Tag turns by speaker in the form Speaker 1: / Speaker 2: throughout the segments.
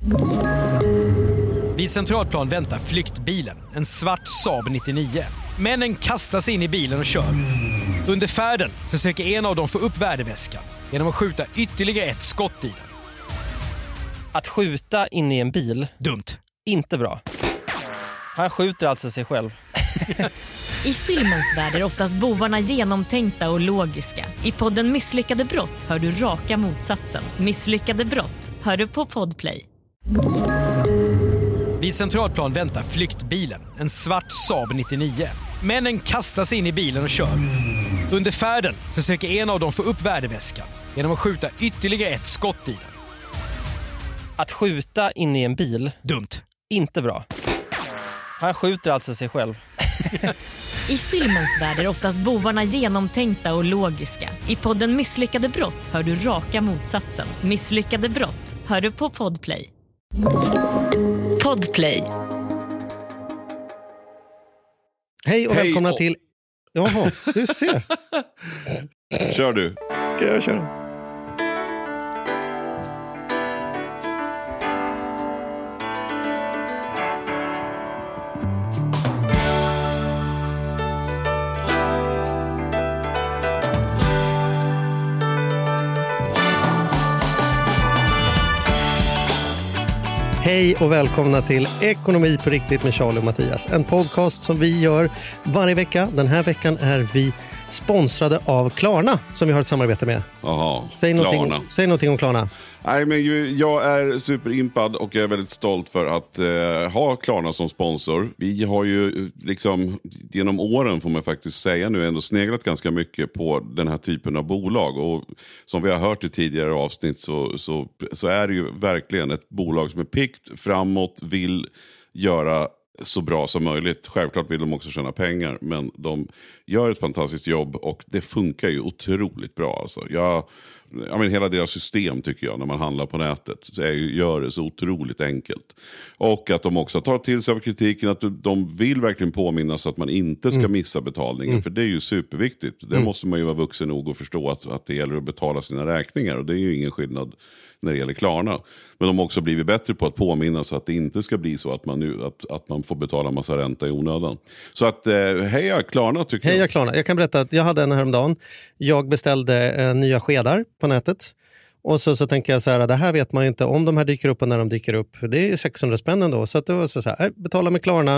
Speaker 1: Vid Centralplan väntar flyktbilen, en svart Saab 99. Männen kastar sig in i bilen och kör. Under färden försöker en av dem få upp värdeväskan genom att skjuta ytterligare ett skott i den.
Speaker 2: Att skjuta in i en bil?
Speaker 1: Dumt.
Speaker 2: Inte bra. Han skjuter alltså sig själv.
Speaker 3: I filmens värld är oftast bovarna genomtänkta och logiska. I podden Misslyckade brott hör du raka motsatsen. Misslyckade brott hör du på Podplay.
Speaker 1: Vid Centralplan väntar flyktbilen, en svart Saab 99. Männen kastar sig in i bilen och kör. Under färden försöker en av dem få upp värdeväskan genom att skjuta ytterligare ett skott i den.
Speaker 2: Att skjuta in i en bil?
Speaker 1: Dumt.
Speaker 2: Inte bra. Han skjuter alltså sig själv.
Speaker 3: I filmens värld är oftast bovarna genomtänkta och logiska. I podden Misslyckade brott hör du raka motsatsen. Misslyckade brott hör du på Podplay. Podplay.
Speaker 4: Hej och välkomna till... Jaha, du ser.
Speaker 5: Kör du.
Speaker 4: Ska jag köra? Hej och välkomna till Ekonomi på riktigt med Charlie och Mattias. En podcast som vi gör varje vecka. Den här veckan är vi sponsrade av Klarna som vi har ett samarbete med.
Speaker 5: Jaha,
Speaker 4: säg någonting om Klarna.
Speaker 5: Nej, men jag är superimpad och jag är väldigt stolt för att ha Klarna som sponsor. Vi har ju liksom genom åren, får man faktiskt säga nu, ändå sneglat ganska mycket på den här typen av bolag. Och som vi har hört i tidigare avsnitt så är det ju verkligen ett bolag som är piggt, framåt, vill göra så bra som möjligt. Självklart vill de också tjäna pengar, men de gör ett fantastiskt jobb och det funkar ju otroligt bra. Alltså. Jag menar, hela deras system tycker jag när man handlar på nätet så gör det så otroligt enkelt. Och att de också tar till sig av kritiken att de vill verkligen påminna så att man inte ska missa betalningen. För det är ju superviktigt. Det måste man ju vara vuxen nog och förstå att det gäller att betala sina räkningar. Och det är ju ingen skillnad när det gäller Klarna. Men de har också blivit bättre på att påminna så att det inte ska bli så att man får betala massa ränta i onödan. Så att heja Klarna tycker jag.
Speaker 4: Heja Klarna. Jag kan berätta att jag hade en häromdagen. Jag beställde nya skedar på nätet. Och så tänker jag så här, det här vet man ju inte om de här dyker upp och när de dyker upp. Det är 600 spänn ändå. Så att det var så här, betala med Klarna.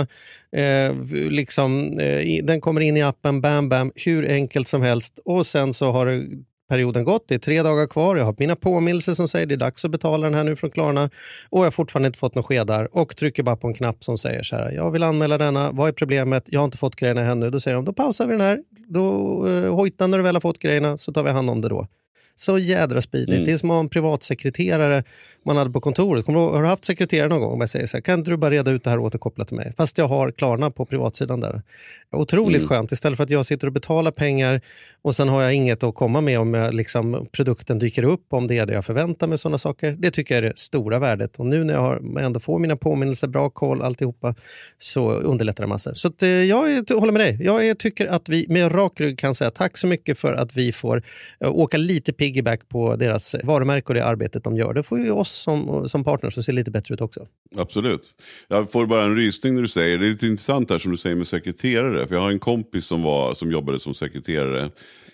Speaker 4: Den kommer in i appen, bam, hur enkelt som helst. Och sen så har perioden gått, det är 3 dagar kvar. Jag har mina påminnelser som säger det är dags att betala den här nu från Klarna. Och jag har fortfarande inte fått några skedar. Och trycker bara på en knapp som säger så här, jag vill anmäla denna. Vad är problemet? Jag har inte fått grejerna ännu. Då säger de, då pausar vi den här. Då hojta när du väl har fått grejerna så tar vi hand om det då. Så jädra speedigt. Det är som att ha en privatsekreterare man hade på kontoret. Har du haft sekreterare någon gång? Om jag säger så här, kan inte du bara reda ut det här och återkoppla till mig? Fast jag har Klarna på privatsidan där. Otroligt skönt. Istället för att jag sitter och betalar pengar och sen har jag inget att komma med om produkten dyker upp, om det är det jag förväntar mig, sådana saker. Det tycker jag är det stora värdet. Och nu när jag ändå får mina påminnelser, bra koll, alltihopa, så underlättar det massor. Så att, jag håller med dig. Jag tycker att vi med rak rygg kan säga tack så mycket för att vi får åka lite piggyback på deras varumärke och det arbetet de gör. Det får ju oss som partner som ser lite bättre ut också.
Speaker 5: Absolut. Jag får bara en rysning när du säger. Det är lite intressant här som du säger med sekreterare. För jag har en kompis som jobbade som sekreterare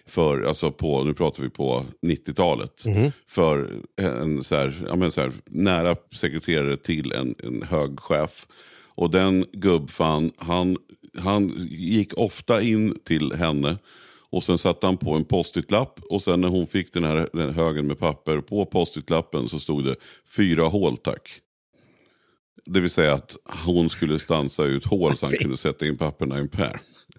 Speaker 5: nu pratar vi på 90-talet. För en så här nära sekreterare till en hög chef. Och den gubbfan, han gick ofta in till henne. Och sen satte han på en post-it-lapp. Och sen när hon fick den högen med papper på post-it-lappen så stod det 4 hål tack. Det vill säga att hon skulle stansa ut hål så han kunde sätta in papperna i en pärm.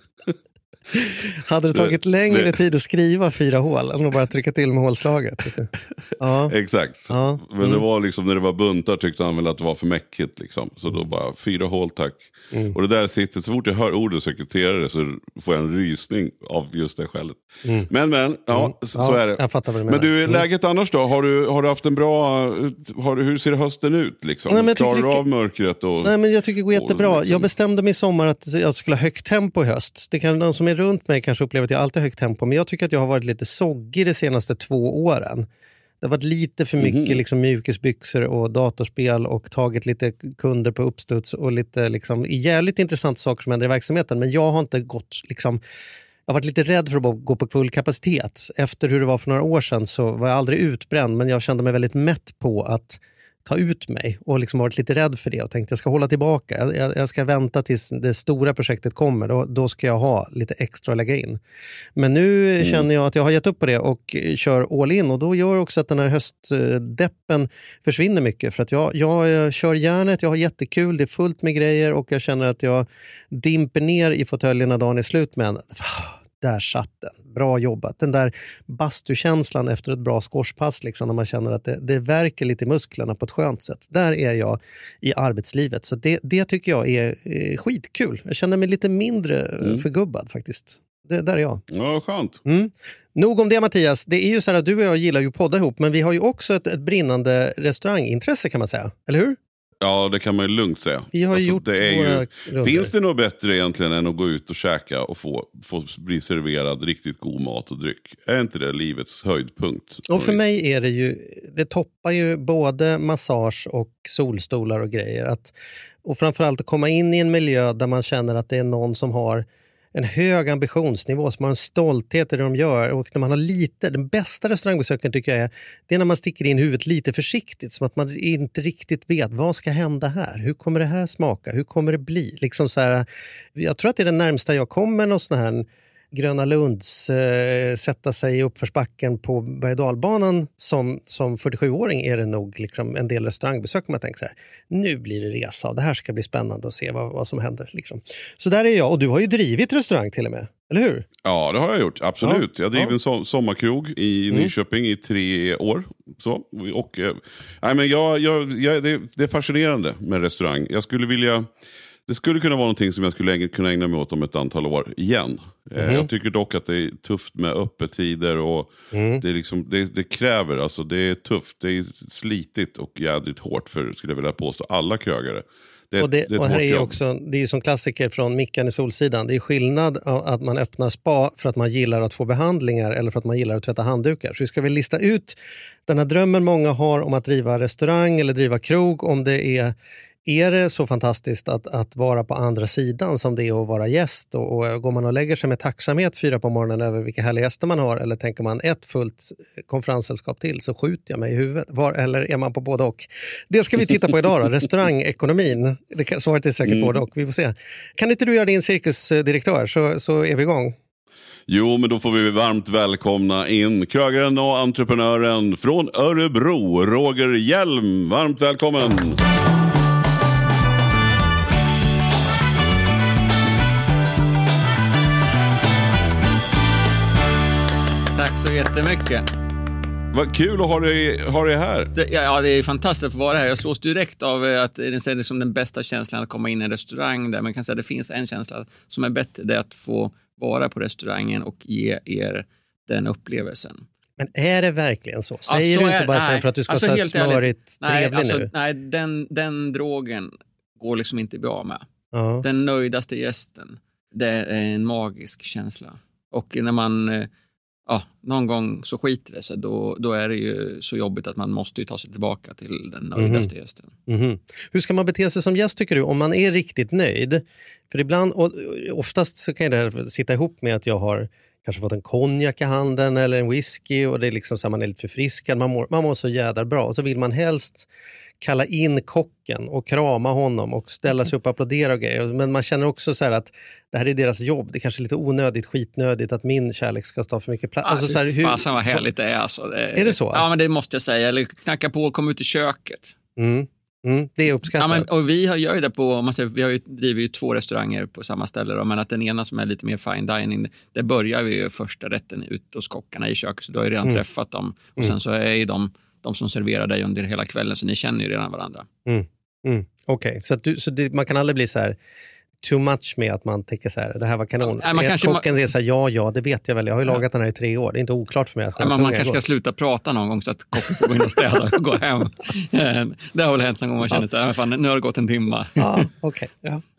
Speaker 4: Hade det tagit längre tid att skriva 4 hål än att bara trycka till med hålslaget? Ja.
Speaker 5: Exakt. Ja. Men det var liksom, när det var buntar tyckte han väl att det var för mäckigt liksom. Så då bara 4 hål tack. Och det där sitter, så fort jag hör ordet sekreterare så får jag en rysning av just det skälet. Men så är det.
Speaker 4: Jag fattar vad du
Speaker 5: menar. Men du, läget annars då? Har du haft en bra, hur ser hösten ut liksom? Klarar du av mörkret?
Speaker 4: Nej, men jag tycker det går jättebra. Liksom. Jag bestämde mig i sommar att jag skulle ha högt tempo i höst. Det kan de som är runt mig kanske upplever att jag alltid har högt tempo. Men jag tycker att jag har varit lite soggig de senaste 2 åren. Det har varit lite för mycket liksom mjukisbyxor och datorspel och tagit lite kunder på uppstuds och lite liksom jävligt intressanta saker som händer i verksamheten. Men jag har inte gått liksom... Jag har varit lite rädd för att gå på full kapacitet. Efter hur det var för några år sedan så var jag aldrig utbränd, men jag kände mig väldigt mätt på att ta ut mig och liksom varit lite rädd för det och tänkte jag ska hålla tillbaka. Jag ska vänta tills det stora projektet kommer. Då ska jag ha lite extra att lägga in. Men nu känner jag att jag har gett upp på det och kör all in, och då gör också att den här höstdeppen försvinner mycket, för att jag kör järnet, jag har jättekul, det är fullt med grejer och jag känner att jag dimper ner i fåtöljen när dagen är slut, men där satt den. Bra jobbat. Den där bastukänslan efter ett bra squashpass liksom, när man känner att det verkar lite i musklerna på ett skönt sätt. Där är jag i arbetslivet. Så det tycker jag är skitkul. Jag känner mig lite mindre förgubbad faktiskt. Där är jag.
Speaker 5: Ja, skönt.
Speaker 4: Nog om det, Mattias. Det är ju så här att du och jag gillar ju podda ihop, men vi har ju också ett brinnande restaurangintresse kan man säga. Eller hur?
Speaker 5: Ja, det kan man ju lugnt säga.
Speaker 4: Vi har gjort
Speaker 5: finns det något bättre egentligen än att gå ut och käka och få bli serverad riktigt god mat och dryck? Är inte det livets höjdpunkt?
Speaker 4: Och för mig är det ju, det toppar ju både massage och solstolar och grejer. Och framförallt att komma in i en miljö där man känner att det är någon som har en hög ambitionsnivå, som har en stolthet i det de gör, och när man har lite, den bästa restaurangbesöken tycker jag är när man sticker in huvudet lite försiktigt, som att man inte riktigt vet vad ska hända här, hur kommer det här smaka, hur kommer det bli, liksom så här, jag tror att det är den närmsta jag kommer någon sån här Gröna Lunds sätta sig i uppförsbacken på Bergdalbanan som 47-åring är det nog liksom en del restaurangbesök man tänker så här, nu blir det resa och det här ska bli spännande att se vad som händer liksom. Så där är jag, och du har ju drivit restaurang till och med, eller hur?
Speaker 5: Ja, det har jag gjort, absolut. Jag driver en sommarkrog i Nyköping i 3 år. Så. Och, det är fascinerande med restaurang. Det skulle kunna vara någonting som jag skulle kunna ägna mig åt om ett antal år igen. Jag tycker dock att det är tufft med öppettider och det, är liksom, det kräver, alltså det är tufft, det är slitigt och jädrigt hårt för, skulle jag vilja påstå, alla krögare.
Speaker 4: Och här är också, det är ju som klassiker från Mickan i Solsidan. Det är skillnad att man öppnar spa för att man gillar att få behandlingar eller för att man gillar att tvätta handdukar. Så vi ska väl lista ut den här drömmen många har om att driva restaurang eller driva krog, om det är det så fantastiskt att vara på andra sidan som det är att vara gäst, och går man och lägger sig med tacksamhet 4 på morgonen över vilka härliga gäster man har, eller tänker man ett fullt konferenssällskap till så skjuter jag mig i huvudet, eller är man på både och? Det ska vi titta på idag då, restaurangekonomin. Svaret är säkert både och, vi får se. Kan inte du göra din cirkusdirektör så är vi igång?
Speaker 5: Jo, men då får vi varmt välkomna in krögaren och entreprenören från Örebro, Roger Hjelm. Varmt välkommen!
Speaker 2: Tack så jättemycket.
Speaker 5: Vad kul att ha dig här.
Speaker 2: Ja, det är fantastiskt att få vara här. Jag slås direkt av att det är som den bästa känslan att komma in i en restaurang där man kan säga att det finns en känsla som är bättre, det är att få vara på restaurangen och ge er den upplevelsen.
Speaker 4: Men är det verkligen så? Säger du inte bara för att du ska säga smörigt trevlig nu?
Speaker 2: Nej, den drogen går liksom inte bra med.
Speaker 4: Ja.
Speaker 2: Den nöjdaste gästen, det är en magisk känsla. Och när man någon gång så skiter det sig, då är det ju så jobbigt att man måste ju ta sig tillbaka till den nöjdaste gästen.
Speaker 4: Hur ska man bete sig som gäst tycker du, om man är riktigt nöjd? För ibland, och oftast så kan det sitta ihop med att jag har kanske fått en konjak i handen eller en whisky, och det är liksom så att man är lite förfriskad, man mår så jädra bra, och så vill man helst kalla in kocken och krama honom och ställa sig upp och applådera och grejer. Men man känner också så här att det här är deras jobb. Det är kanske lite onödigt, skitnödigt att min kärlek ska stå för mycket plats.
Speaker 2: Alltså, så här, fasen vad härligt det är. Alltså.
Speaker 4: Är det så?
Speaker 2: Ja, men det måste jag säga. Eller knacka på och komma ut i köket.
Speaker 4: Det är uppskattat.
Speaker 2: Ja, men, och vi gör ju det på, om man säger, vi driver ju 2 restauranger på samma ställe då, men att den ena som är lite mer fine dining, det börjar vi ju första rätten ut hos kockarna i köket, så då har jag redan träffat dem. Och sen så är ju de som serverar dig under hela kvällen, så ni känner ju redan varandra.
Speaker 4: Okej, så man kan aldrig bli så här too much med att man tänker så här, det här var kanon. Kocken är så här, ja, det vet jag väl. Jag har ju lagat den här i 3 år. Det är inte oklart för mig att
Speaker 2: man kanske ska sluta prata någon gång så att kocken får gå in och städa och gå hem. Det har väl hänt någon gång man känner så här, fan, nu har det gått en timme.
Speaker 4: Okej.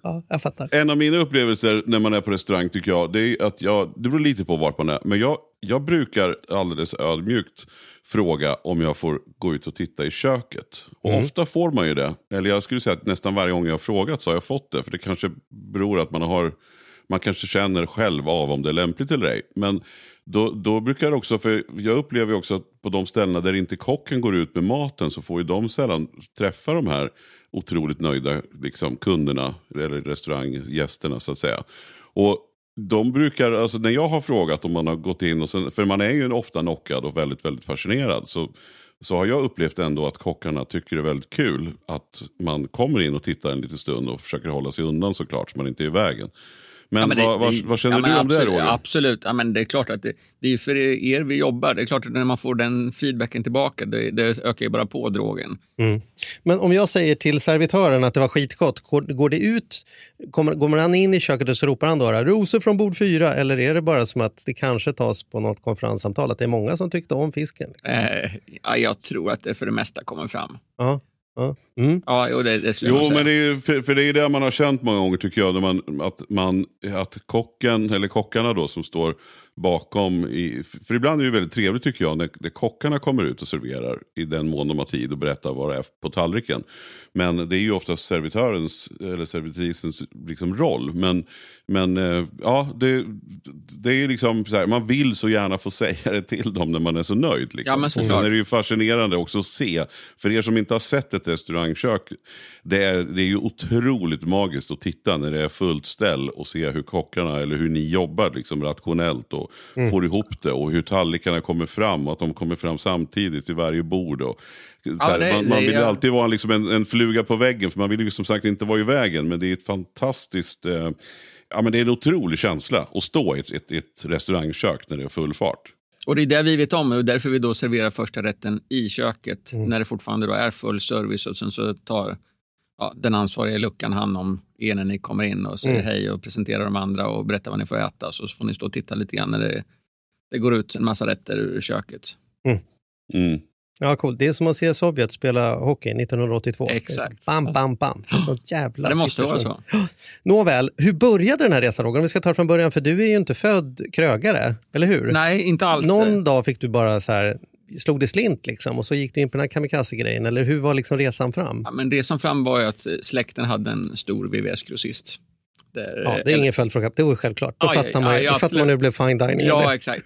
Speaker 4: jag fattar.
Speaker 5: En av mina upplevelser när man är på restaurang tycker jag, det är att det beror lite på vart man är. Men jag brukar alldeles ödmjukt fråga om jag får gå ut och titta i köket. Och ofta får man ju det. Eller jag skulle säga att nästan varje gång jag har frågat så har jag fått det. För det kanske beror att man kanske känner själv av om det är lämpligt eller ej. Men då brukar det också, för jag upplever ju också att på de ställena där inte kocken går ut med maten så får ju de sällan träffa de här otroligt nöjda liksom, kunderna eller restauranggästerna så att säga. Och de brukar, alltså när jag har frågat om man har gått in och sen, för man är ju ofta knockad och väldigt, väldigt fascinerad så har jag upplevt ändå att kockarna tycker det är väldigt kul att man kommer in och tittar en liten stund och försöker hålla sig undan såklart så man inte är i vägen. Men, vad känner du om det, Roger?
Speaker 2: Absolut, ja, men det är klart att det är ju för er vi jobbar. Det är klart att när man får den feedbacken tillbaka, det ökar ju bara på drogen.
Speaker 4: Men om jag säger till servitören att det var skitgott, går det ut, går man in i köket och så ropar han då rosor från bord 4, eller är det bara som att det kanske tas på något konferenssamtal att det är många som tyckte om fisken?
Speaker 2: Ja, jag tror att det för det mesta kommer fram.
Speaker 4: Ja.
Speaker 2: Ja, jo, det
Speaker 5: men det är ju, för det är det man har känt många gånger tycker jag, att kocken eller kockarna då som står bakom för ibland är det väldigt trevligt tycker jag när kockarna kommer ut och serverar i den mån de har tid och berättar vad det är på tallriken. Men det är ju oftast servitörens eller servitrisens liksom roll. Men ja, det är liksom så här, man vill så gärna få säga det till dem när man är så nöjd. Liksom.
Speaker 2: Ja, men
Speaker 5: och sen är det ju fascinerande också att se, för er som inte har sett ett restaurangkök, det är ju otroligt magiskt att titta när det är fullt ställ och se hur kockarna eller hur ni jobbar liksom rationellt och får ihop det och hur tallrikarna kommer fram och att de kommer fram samtidigt i varje bord och man vill ju alltid vara liksom en fluga på väggen för man vill ju som sagt inte vara i vägen, men det är ett fantastiskt men det är en otrolig känsla att stå i ett restaurangkök när det är full fart.
Speaker 2: Och det är det vi vet om och därför vi då serverar första rätten i köket när det fortfarande då är full service och sen så tar den ansvariga luckan hand om er när ni kommer in och säger hej och presenterar de andra och berättar vad ni får äta, så får ni stå och titta lite grann när det går ut en massa rätter ur köket.
Speaker 4: Ja, cool. Det är som att se Sovjet spela hockey 1982.
Speaker 2: Exakt.
Speaker 4: Bam, bam, bam. Det är sånt jävla
Speaker 2: det måste vara så.
Speaker 4: Nåväl, hur började den här resan, Roger? Om vi ska ta från början, för du är ju inte född krögare, eller hur?
Speaker 2: Nej, inte alls.
Speaker 4: Någon dag fick du bara så här, slog det slint liksom, och så gick det in på den här kamikaze-grejen, eller hur var liksom resan fram?
Speaker 2: Ja, men resan fram var ju att släkten hade en stor VVS-grossist.
Speaker 4: Det är ingen följdfråga, det var självklart. Då fattar man hur det blev fine dining.
Speaker 2: Ja, exakt.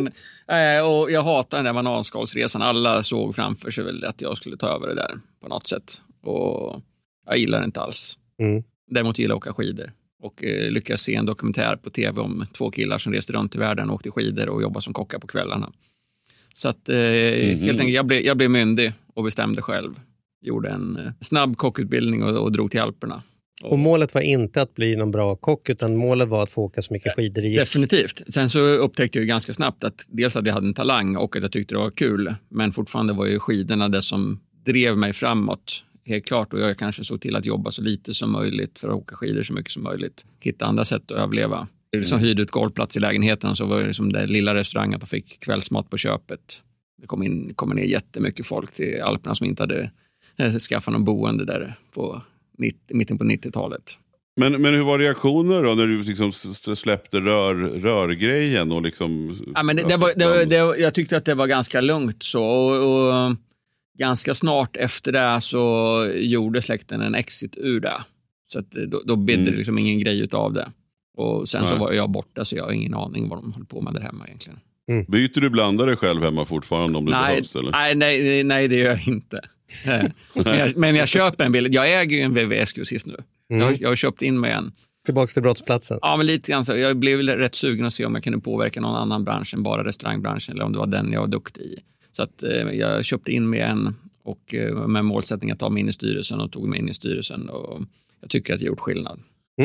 Speaker 2: Och jag hatar den där bananskalsresan. Alla såg framför sig väl att jag skulle ta över det där på något sätt. Och jag gillar det inte alls. Däremot gillar jag att åka skidor. Och lyckas se en dokumentär på tv om 2 killar som reste runt i världen och åkte skidor och jobbade som kockar på kvällarna. Så att helt enkelt, jag blev myndig och bestämde själv. Gjorde en snabb kockutbildning och drog till Alperna.
Speaker 4: Och målet var inte att bli någon bra kock, utan målet var att få åka så mycket skidor i.
Speaker 2: Definitivt. Sen så upptäckte jag ganska snabbt att dels att jag hade en talang och att jag tyckte det var kul. Men fortfarande var ju skidorna det som drev mig framåt. Helt klart. Och jag kanske såg till att jobba så lite som möjligt för att åka skidor så mycket som möjligt. Hitta andra sätt att överleva. Som hyrde ut golvplats i lägenheten, så var det som den lilla restaurangen att de fick kvällsmat på köpet. Det kom ner jättemycket folk till Alperna som inte hade skaffat någon boende där på mitten på 90-talet.
Speaker 5: Men hur var reaktioner då när du liksom släppte rörgrejen och liksom...
Speaker 2: Ja, men jag tyckte att det var ganska lugnt så och ganska snart efter det så gjorde släkten en exit ur det. Så att då bidde det liksom ingen grej utav det. Och sen så var jag borta, så jag har ingen aning vad de höll på med där hemma egentligen.
Speaker 5: Byter du blandare själv hemma fortfarande om det behövs? Eller?
Speaker 2: Nej, det gör jag inte. Men jag köper en bild. Jag äger ju en VVS-grossist nu. Jag har köpt in mig en.
Speaker 4: Tillbaka till brottsplatsen.
Speaker 2: Ja, men lite grann så. Jag blev rätt sugen att se om jag kunde påverka någon annan bransch än bara restaurangbranschen, eller om det var den jag var duktig i. Så att jag köpte in mig en och med målsättning att ta mig in i styrelsen, och tog mig in i styrelsen, och jag tycker att jag gjort skillnad.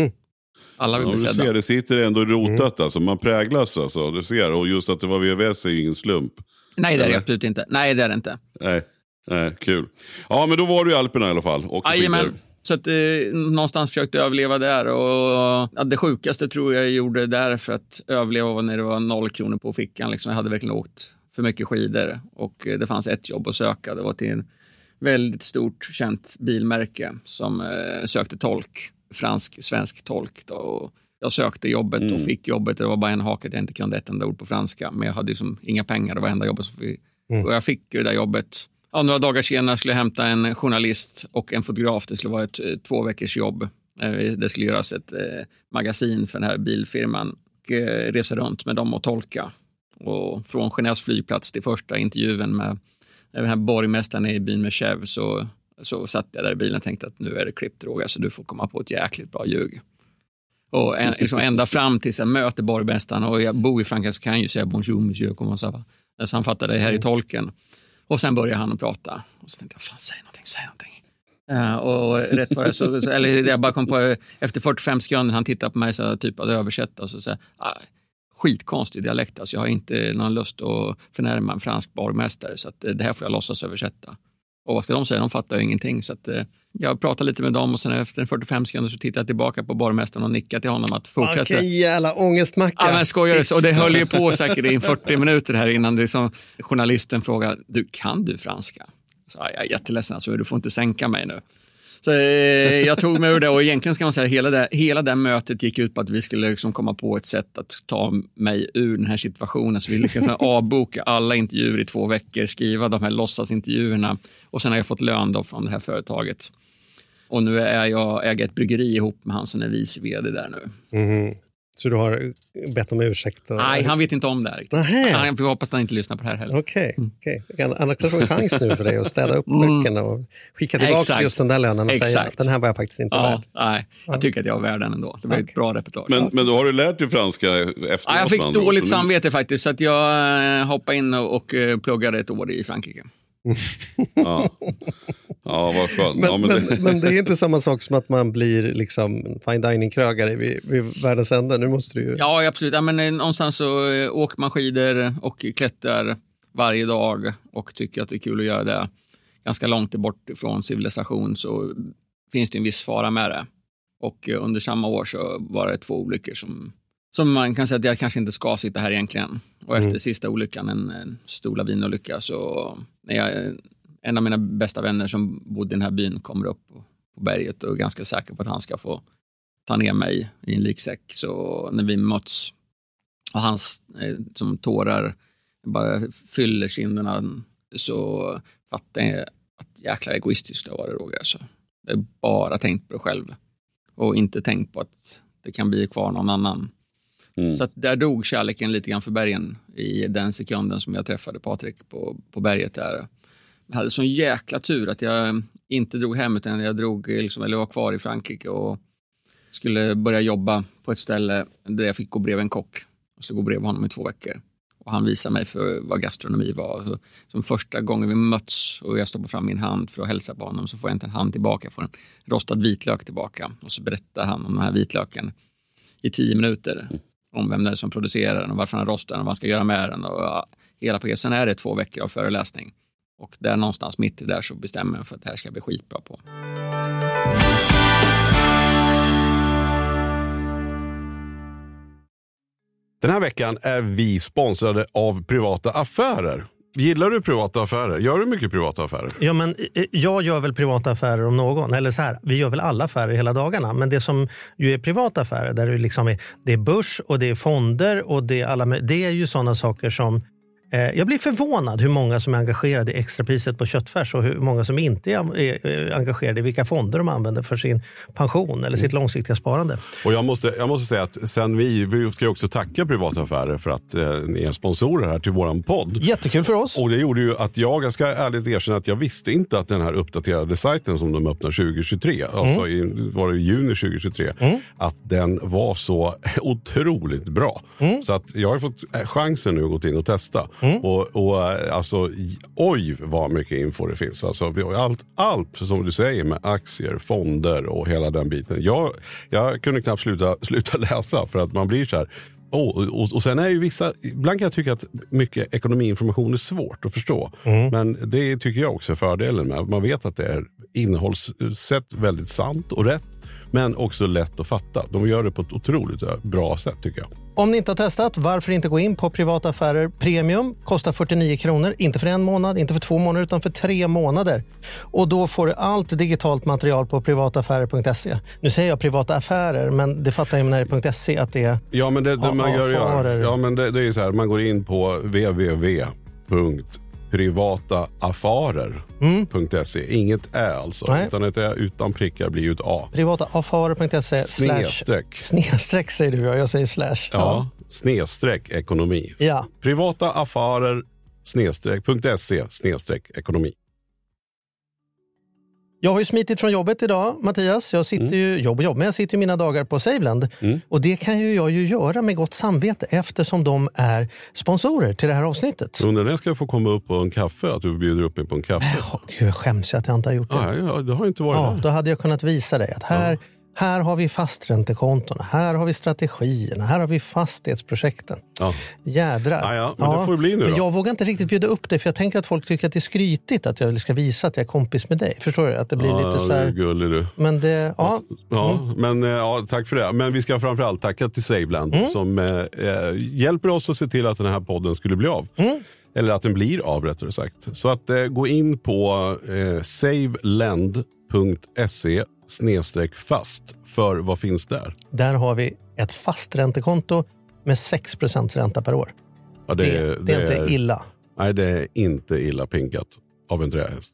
Speaker 2: Alla vill bli sedda.
Speaker 5: Du ser, det sitter ändå rotat alltså. Man präglas alltså, du ser. Och just att det var VVS är ju ingen slump.
Speaker 2: Nej, det är det absolut inte. Nej, det är det inte.
Speaker 5: Nej, kul. Ja, men då var du i Alperna i alla fall.
Speaker 2: Jajamän. Så att någonstans försökte överleva där. Och det sjukaste tror jag gjorde där för att överleva var när det var 0 kronor på fickan. Liksom. Jag hade verkligen åkt för mycket skidor. Och det fanns ett jobb att söka. Det var till en väldigt stort känt bilmärke som sökte tolk fransk-svensk tolk då, och jag sökte jobbet och fick jobbet. Det var bara en hake att jag inte kunde ett enda ord på franska. Men jag hade liksom inga pengar. Det var enda jobbet. Och jag fick det där jobbet. Ja, några dagar senare skulle jag hämta en journalist och en fotograf. Det skulle vara ett 2 veckors jobb. Det skulle göras ett magasin för den här bilfirman. Och resa runt med dem och tolka. Och från Genèves flygplats till första intervjun med den här borgmästaren i byn med Chev, så satt jag där i bilen och tänkte att nu är det klippt, Roger, så du får komma på ett jäkligt bra ljug. Och liksom ända fram tills jag möter borgmästaren, och jag bor i Frankrike så kan jag ju säga bonjour monsieur, comment ça va? Så han fattade det här i tolken. Och sen började han att prata. Och så tänkte jag, fan, säg någonting. Och rätt var det så eller jag bara kom på, efter 45 sekunder han tittade på mig så typ att översätta, och så säger skitkonstig dialekt, alltså jag har inte någon lust att förnärma en fransk borgmästare, så att det här får jag låtsas översätta. Och vad ska de säga? De fattar ju ingenting, så att jag pratade lite med dem, och sen efter 45 sekunder så tittade jag tillbaka på borgmästaren och nickade till honom att fortsätta.
Speaker 4: Vilken jävla ångestmacka.
Speaker 2: Ja, men skojades. Och det höll ju på säkert i 40 minuter här innan det som journalisten frågade, kan du franska? Så jag är jätteledsen, alltså, du får inte sänka mig nu. Så jag tog mig ur det, och egentligen ska man säga hela det mötet gick ut på att vi skulle liksom komma på ett sätt att ta mig ur den här situationen. Så vi lyckades avboka alla intervjuer i 2 veckor, skriva de här låtsasintervjuerna, och sen har jag fått lön då från det här företaget. Och nu äger ett bryggeri ihop med han som är vice vd där nu.
Speaker 4: Mm. Så du har bett om ursäkt?
Speaker 2: Nej, han vet inte om det här. Han får hoppas att han inte lyssnar på det här heller.
Speaker 4: Okej. Annars kanske en chans nu för dig att städa upp böckerna och skicka tillbaka just den där lönen och säga att den här var jag faktiskt inte värd.
Speaker 2: Nej, jag tycker att jag var värd den ändå. Det var ett bra repertage.
Speaker 5: Men då har du lärt dig franska efteråt?
Speaker 2: Ja, jag fick dåligt samvete faktiskt, så att jag hoppade in och pluggade 1 år i Frankrike.
Speaker 5: Ja, vad skönt.
Speaker 4: Men det är inte samma sak som att man blir liksom fine dining-krögare vid världens ände. Nu måste du ju...
Speaker 2: Ja, absolut. Ja, men någonstans så åker man skidor och klättrar varje dag och tycker att det är kul att göra det. Ganska långt bort från civilisation så finns det en viss fara med det. Och under samma år så var det 2 olyckor som man kan säga att jag kanske inte ska sitta här egentligen. Och efter sista olyckan, en stor lavinolycka, så när en av mina bästa vänner som bodde i den här byn kommer upp på berget och är ganska säker på att han ska få ta ner mig i en liksäck. Så när vi möts och hans som tårar bara fyller kinderna, så fattar jag att jäkla egoistiskt det var det, Roger. Så jag har bara tänkt på det själv och inte tänkt på att det kan bli kvar någon annan. Så att där dog kärleken lite grann för bergen i den sekunden som jag träffade Patrik på berget där. Jag hade sån jäkla tur att jag inte drog hem, utan jag var kvar i Frankrike och skulle börja jobba på ett ställe där jag fick gå bredvid en kock. Jag skulle gå bredvid honom i 2 veckor. Och han visade mig för vad gastronomi var. Så, som första gången vi möts och jag stoppar fram min hand för att hälsa på honom, så får jag inte en hand tillbaka, jag får en rostad vitlök tillbaka. Och så berättar han om den här vitlöken i 10 minuter. Om vem det är som producerar den och varför han rostar den och vad han ska göra med den. Och hela paketet. Sen är det 2 veckor av föreläsning. Och där någonstans mitt i där så bestämmer jag för att det här ska bli skitbra på.
Speaker 5: Den här veckan är vi sponsrade av Privata Affärer. Gillar du privata affärer? Gör du mycket privata affärer?
Speaker 4: Ja, men jag gör väl privata affärer om någon. Eller så här, vi gör väl alla affärer hela dagarna. Men det som ju är privata affärer, där det liksom det är börs och det är fonder och det är ju sådana saker som... Jag blir förvånad hur många som är engagerade i extrapriset på köttfärs och hur många som inte är engagerade i vilka fonder de använder för sin pension eller sitt långsiktiga sparande.
Speaker 5: Och jag måste säga att sen vi ska också tacka Privata Affärer för att ni är sponsorer här till våran podd.
Speaker 4: Jättekul för oss.
Speaker 5: Och det gjorde ju att jag ska ärligt erkänna att jag visste inte att den här uppdaterade sajten som de öppnar 2023, alltså var det i juni 2023, att den var så otroligt bra. Så att jag har fått chansen nu att gå in och testa. Och alltså, oj vad mycket info det finns. Alltså, allt som du säger med aktier, fonder och hela den biten. Jag kunde knappt sluta läsa för att man blir så här. Och sen är ju ibland kan jag tycka att mycket ekonomiinformation är svårt att förstå. Men det tycker jag också är fördelen med. Man vet att det är innehållssätt väldigt sant och rätt.
Speaker 6: Men också lätt att fatta. De gör det på ett otroligt bra sätt tycker jag.
Speaker 4: Om ni inte har testat, varför inte gå in på Privata Affärer Premium? Kostar 49 kronor, inte för 1 månad, inte för 2 månader utan för 3 månader. Och då får du allt digitalt material på privataffärer.se. Nu säger jag privata affärer, men det fattar jag när det är .se att det är...
Speaker 6: Ja, men det man gör. Ja, men det är så här, man går in på www.privataaffärer.se. Inget är alltså,
Speaker 4: Nej.
Speaker 6: utan ett är utan prickar blir ju ett A.
Speaker 4: Privataaffärer.se snedstreck säger du, jag säger slash.
Speaker 6: Ja, snedstreck ekonomi.
Speaker 4: Ja.
Speaker 6: Privataaffärer .se ekonomi.
Speaker 4: Jag har ju smitit från jobbet idag, Mattias. Jag sitter ju, men jag sitter ju mina dagar på Saveland. Och det kan ju jag ju göra med gott samvete eftersom de är sponsorer till det här avsnittet.
Speaker 6: Undrar när jag ska få komma upp på en kaffe, att du bjuder upp mig på en kaffe.
Speaker 4: Jag skäms att jag inte har gjort det.
Speaker 6: Ja, det har inte varit det.
Speaker 4: Då hade jag kunnat visa dig att här har vi fasträntekontona, här har vi strategierna, här har vi fastighetsprojekten.
Speaker 6: Ja.
Speaker 4: Jädrar.
Speaker 6: Men det får det bli nu då.
Speaker 4: Men jag vågar inte riktigt bjuda upp det för jag tänker att folk tycker att det är skrytigt att jag ska visa att jag är kompis med dig. Förstår du? Att det blir lite så här...
Speaker 6: Ja, gullig du.
Speaker 4: Men det...
Speaker 6: Tack för det. Men vi ska framförallt tacka till Saveland som hjälper oss att se till att den här podden skulle bli av. Eller att den blir av, rättare sagt. Så att gå in på saveland.se/fast för vad finns där?
Speaker 4: Där har vi ett fasträntekonto med 6% ränta per år.
Speaker 6: Ja,
Speaker 4: det är inte illa.
Speaker 6: Nej, det är inte illa pinkat av en trähäst.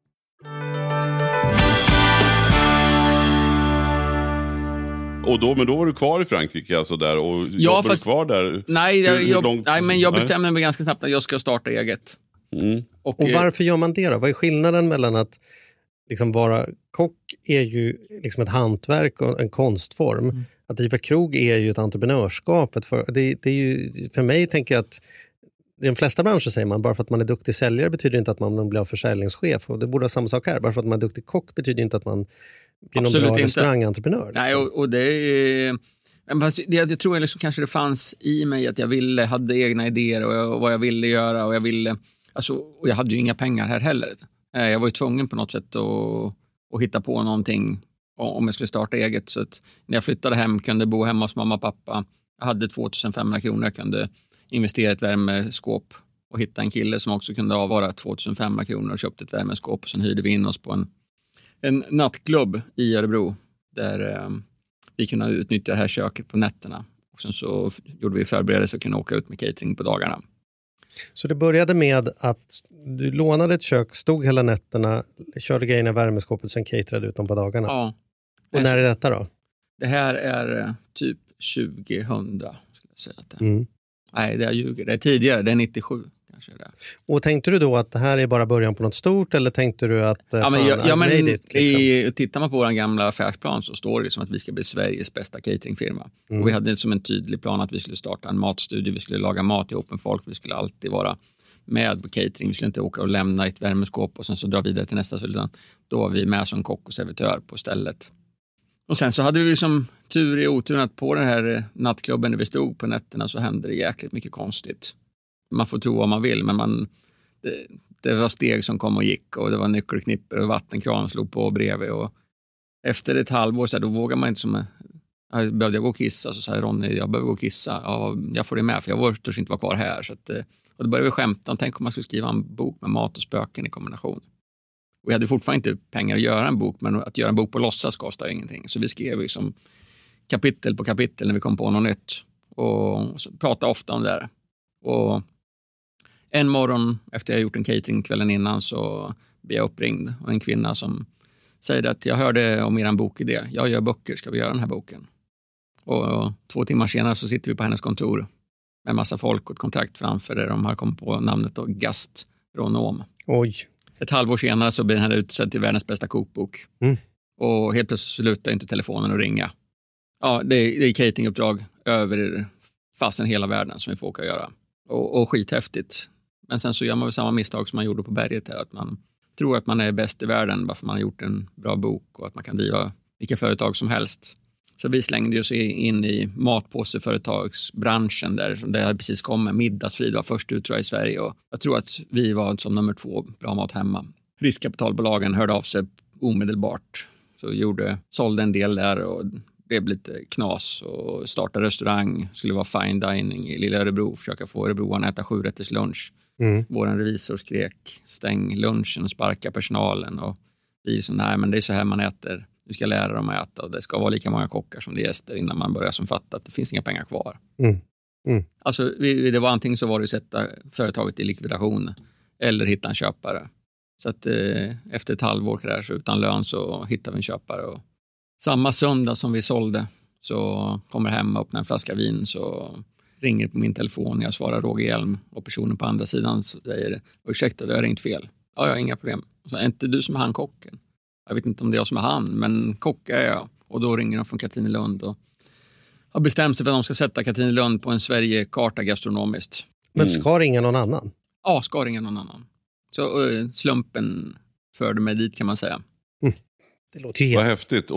Speaker 5: Men då var du kvar i Frankrike alltså där och
Speaker 2: jobbar
Speaker 5: du kvar där?
Speaker 2: Nej, men jag bestämde mig ganska snabbt att jag ska starta eget.
Speaker 4: Och varför gör man det då? Vad är skillnaden mellan att liksom vara kock är ju liksom ett hantverk och en konstform. Att driva krog är ju ett entreprenörskap. Det är ju, för mig tänker jag att i de flesta branscher säger man bara för att man är duktig säljare betyder inte att man blir försäljningschef. Och det borde vara samma sak här. Bara för att man är duktig kock betyder inte att man blir någon bra restaurangentreprenör. Liksom.
Speaker 2: Nej, och det är... Jag tror liksom kanske det fanns i mig att jag hade egna idéer och vad jag ville göra. Och jag hade ju inga pengar här heller. Jag var ju tvungen på något sätt att hitta på någonting om jag skulle starta eget. Så att när jag flyttade hem kunde jag bo hemma hos mamma och pappa. Jag hade 2500 kronor. Jag kunde investera i ett värmeskåp och hitta en kille som också kunde avvara 2500 kronor och köpte ett värmeskåp. Och sen hyrde vi in oss på en nattklubb i Örebro där vi kunde utnyttja det här köket på nätterna. Och sen så gjorde vi förberedelser och kunde åka ut med catering på dagarna.
Speaker 4: Så det började med att du lånade ett kök, stod hela nätterna, körde grejerna i värmeskåpet, sen caterade ut dem på dagarna.
Speaker 2: Ja.
Speaker 4: Och när är detta då?
Speaker 2: Det här är typ 2000, skulle jag säga. Att det. Nej, det är ljuger. Det är tidigare, det är 97 kanske. Det.
Speaker 4: Och tänkte du då att det här är bara början på något stort, eller tänkte du att
Speaker 2: tittar man på vår gamla affärsplan så står det som att vi ska bli Sveriges bästa cateringfirma. Och vi hade som en tydlig plan att vi skulle starta en matstudio, vi skulle laga mat ihop med folk, vi skulle alltid vara med på catering, vi skulle inte åka och lämna ett värmeskåp och sen så dra vidare till nästa, utan då var vi med som kock och servitör på stället. Och sen så hade vi liksom tur i oturen att på den här nattklubben där vi stod på nätterna så hände det jäkligt mycket konstigt. Man får tro vad man vill, men det var steg som kom och gick och det var nyckelknipper och vattenkran slog på bredvid. Och efter ett halvår så här, då vågar man inte behövde jag gå och kissa, så sa Ronny, jag behöver gå och kissa. Ja, jag får det med för jag törs inte vara kvar här. Så att, och då började vi skämta, tänk om man skulle skriva en bok med mat och spöken i kombination. Och vi hade fortfarande inte pengar att göra en bok, men att göra en bok på låtsas kostar ingenting. Så vi skrev liksom kapitel på kapitel när vi kom på något nytt. Och så pratade ofta om det där. Och en morgon efter jag gjort en catering kvällen innan så blev jag uppringd av en kvinna som säger att jag hörde om er bokidé. Jag gör böcker, ska vi göra den här boken? Och 2 timmar senare så sitter vi på hennes kontor med en massa folk och ett kontrakt framför där de har kommit på namnet då, gastronom.
Speaker 4: Oj.
Speaker 2: Ett halvår senare så blir den här utsedd till världens bästa kokbok. Och helt plötsligt slutar inte telefonen att ringa. Ja, det är cateringuppdrag över fasen hela världen som vi får åka göra. Och skithäftigt. Men sen så gör man väl samma misstag som man gjorde på berget här. Att man tror att man är bäst i världen bara för man har gjort en bra bok och att man kan driva vilka företag som helst. Så vi slängde oss in i matpåseföretagsbranschen där det precis kom. Middagsfrid var först ut tror jag i Sverige och jag tror att vi var som nummer 2 bra mat hemma. Riskkapitalbolagen hörde av sig omedelbart Så sålde en del där och blev lite knas och startade restaurang. Skulle vara fine dining i lilla Örebro. Försöka få örebroarna att äta 7-rätters lunch. Våran revisor skrek stäng lunchen, sparka personalen. Och vi så nej men det är så här man äter. Du ska lära dem att äta och det ska vara lika många kockar som det är gäster innan man börjar som fatta att det finns inga pengar kvar. Alltså det var antingen så var det att sätta företaget i likvidation eller hitta en köpare. Så att efter ett halvår där, så utan lön så hittade vi en köpare. Och samma söndag som vi sålde så kommer hem och öppnar en flaska vin, så ringer på min telefon. Jag svarar Roger Hjelm och personen på andra sidan säger ursäkta, du har ringt fel. Ja, jag har inga problem. Så är inte du som är han kocken? Jag vet inte om det är jag som är han, men kock är jag. Och då ringer de från Katrinelund och har bestämt sig för att de ska sätta Katrinelund på en Sverigekarta gastronomiskt.
Speaker 4: Men ska ringa någon annan?
Speaker 2: Ja, ska ringa någon annan. Så slumpen förde mig dit kan man säga.
Speaker 4: Det låter ju
Speaker 5: Vad
Speaker 4: helt...
Speaker 5: häftigt.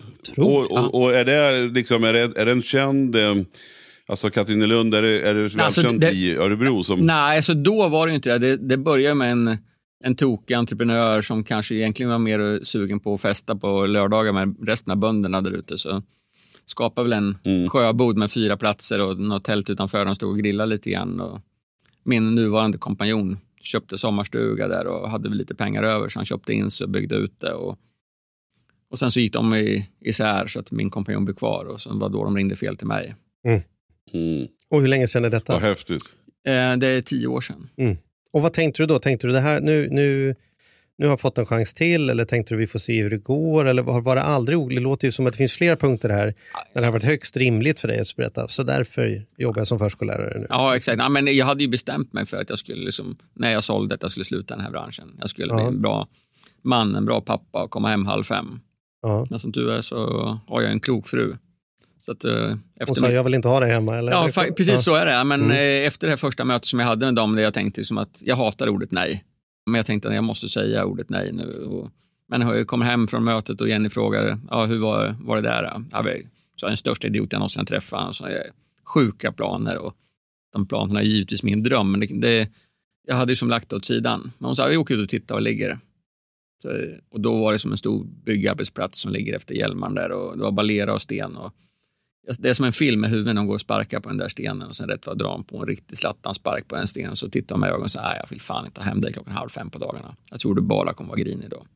Speaker 5: Och är det liksom, är det en känd... Alltså Katrinelund, är det välkänt i Örebro? Som...
Speaker 2: Nej, alltså då var det ju inte det. Det började med en tokig entreprenör som kanske egentligen var mer sugen på att festa på lördagar med resten av bönderna där ute. Så skapade väl en sjöbod med 4 platser och något tält utanför. De stod och grillade lite grann. Och min nuvarande kompanjon köpte sommarstuga där och hade väl lite pengar över. Så han köpte in sig och byggde ut det. Och sen så gick de isär så att min kompanjon blev kvar. Och sen var då de ringde fel till mig.
Speaker 4: Och hur länge sedan är detta?
Speaker 5: Vad häftigt.
Speaker 2: Det är 10 år sedan.
Speaker 4: Och vad tänkte du då? Tänkte du det här, nu har jag fått en chans till, eller tänkte du vi får se hur det går, eller var det aldrig? Det låter ju som att det finns flera punkter här där det har varit högst rimligt för dig att berätta, så därför jobbar jag som förskollärare nu.
Speaker 2: Ja, exakt. Ja, men jag hade ju bestämt mig för att jag skulle när jag sålde att jag skulle sluta den här branschen. Jag skulle bli en bra man, en bra pappa och komma hem 4:30. Ja. Men som du är så har jag en klok fru. Så att,
Speaker 4: och så jag vill inte ha det hemma? Eller?
Speaker 2: Ja, precis så är det. Men efter det här första mötet som jag hade med dem, där jag tänkte liksom att jag hatar ordet nej. Men jag tänkte att jag måste säga ordet nej nu. Men jag kommer hem från mötet och Jenny frågar, hur var det där? Så den största idiot jag någonsin träffade. Så är sjuka planer och de planerna är givetvis min dröm. Men jag hade ju som lagt åt sidan. Men hon sa, vi åker ut och tittar och ligger. Och då var det som en stor byggarbetsplats som ligger efter Hjälmaren där. Och det var bara lera och sten och det är som en film med huvudet. De går och sparkar på den där stenen och sen rätt vad drar på en riktig slattanspark på en sten. Så tittar de med ögonen och säger, jag vill fan inte hem dig 4:30 på dagarna. Jag tror du bara kommer vara grinig då.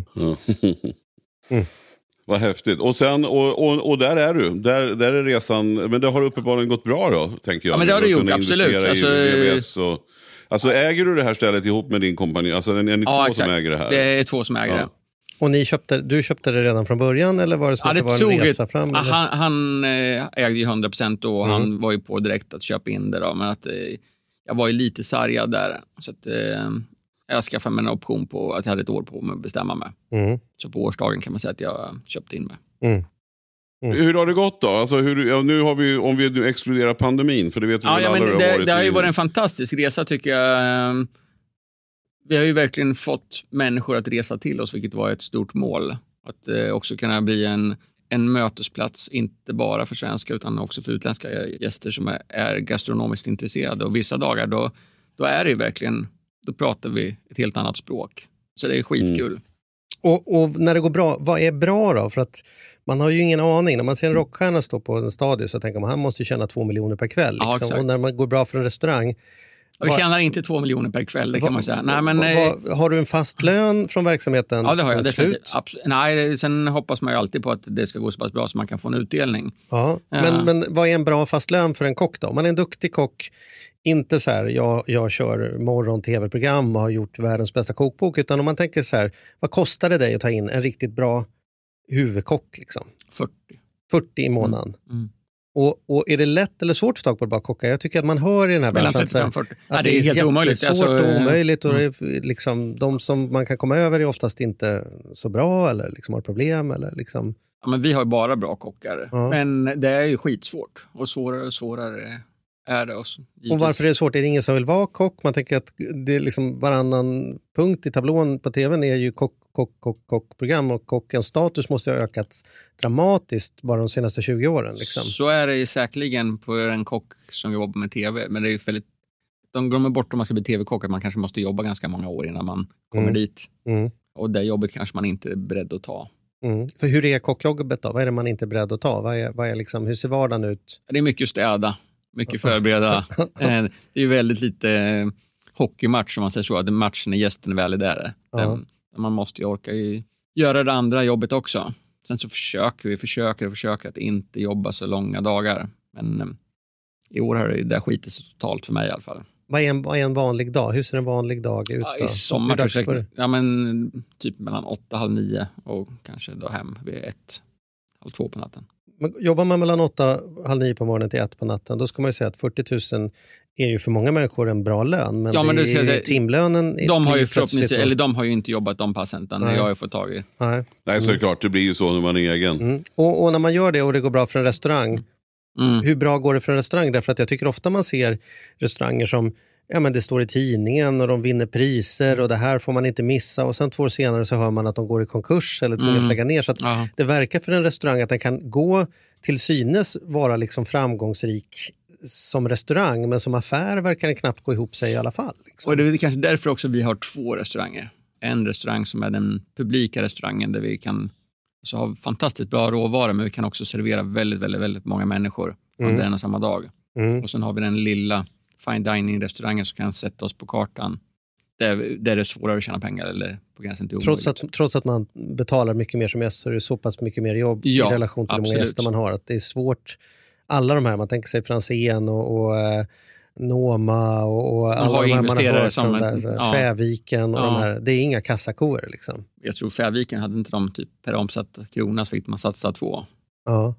Speaker 5: Vad häftigt. Och sen, och där är du. Där är resan. Men det har uppenbarligen gått bra då, tänker jag.
Speaker 2: Ja, men det har det gjort, absolut.
Speaker 5: Alltså äger du det här stället ihop med din kompani? Alltså är ni två som äger det här?
Speaker 2: Det är 2 som äger det.
Speaker 4: Och du köpte det redan från början, eller var det som att det var en resa fram?
Speaker 2: Han ägde ju 100% och han var ju på direkt att köpa in det då. Men att jag var ju lite sargad där. Så att jag skaffade mig en option på att jag hade ett år på mig att bestämma mig. Så på årsdagen kan man säga att jag köpte in mig.
Speaker 5: Hur har det gått då? Alltså nu har vi, om vi nu exkluderar pandemin, för det vet vi väl alla
Speaker 2: det har ju varit en fantastisk resa tycker jag. Vi har ju verkligen fått människor att resa till oss, vilket var ett stort mål. Att också kunna bli en mötesplats, inte bara för svenskar utan också för utländska gäster som är gastronomiskt intresserade. Och vissa dagar då är det ju verkligen, då pratar vi ett helt annat språk. Så det är skitkul.
Speaker 4: Och när det går bra, vad är bra då? För att man har ju ingen aning. När man ser en rockstjärna stå på en stadion så tänker man han måste tjäna 2 miljoner per kväll. Liksom. Ja, och när man går bra för en restaurang.
Speaker 2: Vi tjänar inte 2 miljoner per kväll, det kan man säga. Nej, men,
Speaker 4: har du en fast lön från verksamheten?
Speaker 2: Ja, det har jag definitivt. Nej, sen hoppas man ju alltid på att det ska gå så pass bra så man kan få en utdelning.
Speaker 4: Ja. Men vad är en bra fast lön för en kock då? Man är en duktig kock, inte så här, jag kör morgon-tv-program och har gjort världens bästa kokbok, utan om man tänker så här, vad kostar det dig att ta in en riktigt bra huvudkock liksom? 40 i månaden. Och är det lätt eller svårt för tag på att bara kocka? Jag tycker att man hör i den här branschen att det är helt omöjligt. Det är svårt och omöjligt. Och det är liksom, de som man kan komma över är oftast inte så bra eller liksom har problem. Eller liksom.
Speaker 2: Ja, men vi har ju bara bra kockar. Ja. Men det är ju skitsvårt. Och svårare är det också.
Speaker 4: Och varför är det svårt? Är det ingen som vill vara kock? Man tänker att det är liksom varannan punkt i tablån på tvn är ju kockprogram, och kockens status måste ha ökat dramatiskt bara de senaste 20 åren. Liksom.
Speaker 2: Så är det säkerligen på en kock som jobbar med tv. Men det är ju väldigt, de glömmer bort om man ska bli tv-kock att man kanske måste jobba ganska många år innan man kommer dit. Och det jobbet kanske man inte är beredd att ta.
Speaker 4: För hur är kockjobbet då? Vad är det man inte är beredd att ta? Vad är liksom, hur ser vardagen ut?
Speaker 2: Det är mycket städa, mycket förbereda. Det är ju väldigt lite hockeymatch, om man säger så. Att matchen är gästen väl är där. Man måste ju orka göra det andra jobbet också. Sen så försöker att inte jobba så långa dagar. Men i år har det skitit så totalt för mig i alla fall.
Speaker 4: Vad är en vanlig dag? Hur ser en vanlig dag ut då?
Speaker 2: I sommar men typ mellan 8:30 och kanske då hem vid 1:30 på natten.
Speaker 4: Men jobbar man mellan 8:30 på morgonen till 1 på natten, då ska man ju säga att 40 000 är ju för många människor en bra lön. Men timlönen...
Speaker 2: De har ju inte jobbat de passen, utan jag har ju fått tag i.
Speaker 5: Nej, så är det klart. Det blir ju så när man är egen.
Speaker 4: Och när man gör det och det går bra för en restaurang, hur bra går det för en restaurang? Därför att jag tycker ofta man ser restauranger som det står i tidningen och de vinner priser och det här får man inte missa, och sen 2 år senare så hör man att de går i konkurs eller tvingas lägga ner. Så att det verkar för en restaurang att den kan gå till synes vara liksom framgångsrik som restaurang, men som affär verkar den knappt gå ihop sig i alla fall. Liksom.
Speaker 2: Och det är kanske därför också vi har 2 restauranger. En restaurang som är den publika restaurangen där vi kan ha fantastiskt bra råvaror, men vi kan också servera väldigt, väldigt, väldigt många människor under en och samma dag. Och sen har vi den lilla fine dining-restaurangen som kan sätta oss på kartan där det är svårare att tjäna pengar eller på gränsen till omöjligt.
Speaker 4: Trots att man betalar mycket mer som gäst, så är det så pass mycket mer jobb i relation till de många gäster man har, att det är svårt. Alla de här, man tänker sig Franzén och Noma och alla de här man har hört som där, Fäviken och de här, det är inga kassakoer liksom.
Speaker 2: Jag tror Fäviken hade inte de typ per omsatt krona, så fick man satsa 2.
Speaker 4: Ja.